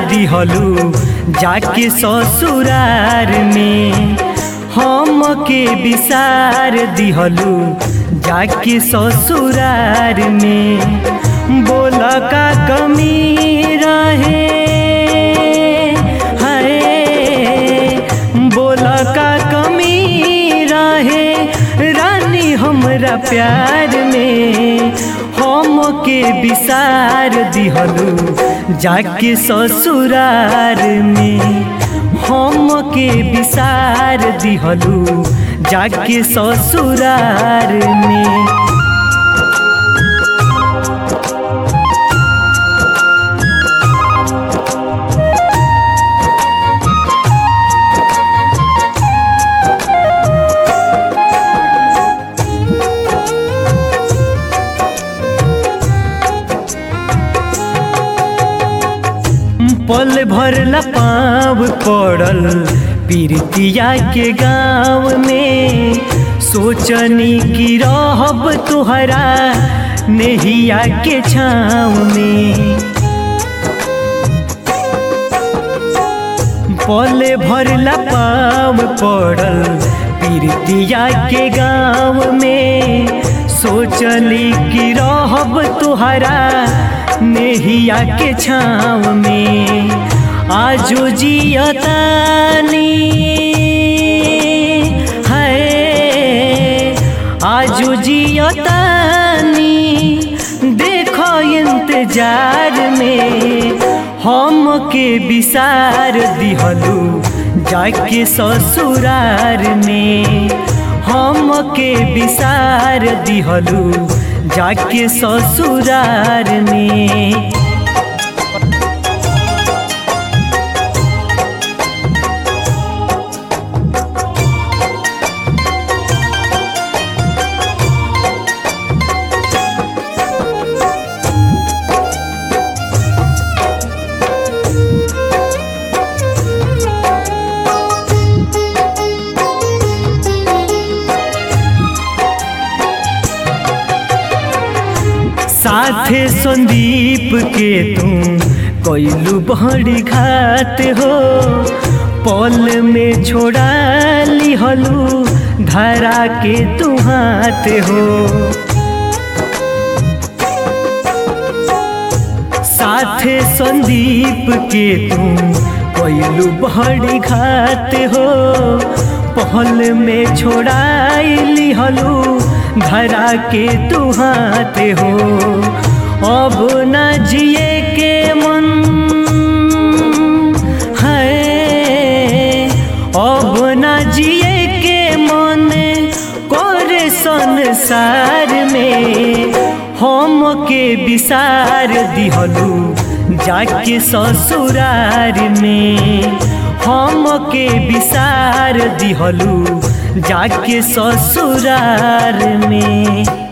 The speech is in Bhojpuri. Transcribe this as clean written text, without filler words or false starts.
दिहलू जाके ससुरार में, हमके विसार दिहलू जाके ससुरार में। बोल का कमी रहे हाय, बोल का कमी रहे रानी हमरा प्यार में, हमके विसार दिहलू जाके ससुरार में, हमके विसार दिहलू जाके ससुरार में। पल भर ला पाँव पड़ल पीरतिया के गाँव में, सोचनी कि रहब तुहरा नेहिया के छाँव में। पल भर ला पाँव पड़ल पीरतिया के गाँव में, सोचली कि रहब तुहरा नेहिया के छाँव में। आजो जियतानी है, आजो जियतानी देखो इंतजार में, हमके विसार दिहलू जाके ससुरार में, हमके विसार दिहलू जाके ससुरार में। साथे संदीप के तुम कोइलू बड़ी घात हो, पल में छोड़ा लिहलू धरा के तू हाथ हो। साथे संदीप के तुम कोइलू बड़ी घात हो, पल में छोड़ा लिहलू धरा के तू हाथ हो। अब न जिए के मन है, अब न जिए के मन कोरे संसार में, हमके विसार दिहलू जाके ससुरार में, हमके विसार दिहलू जाके ससुरार में।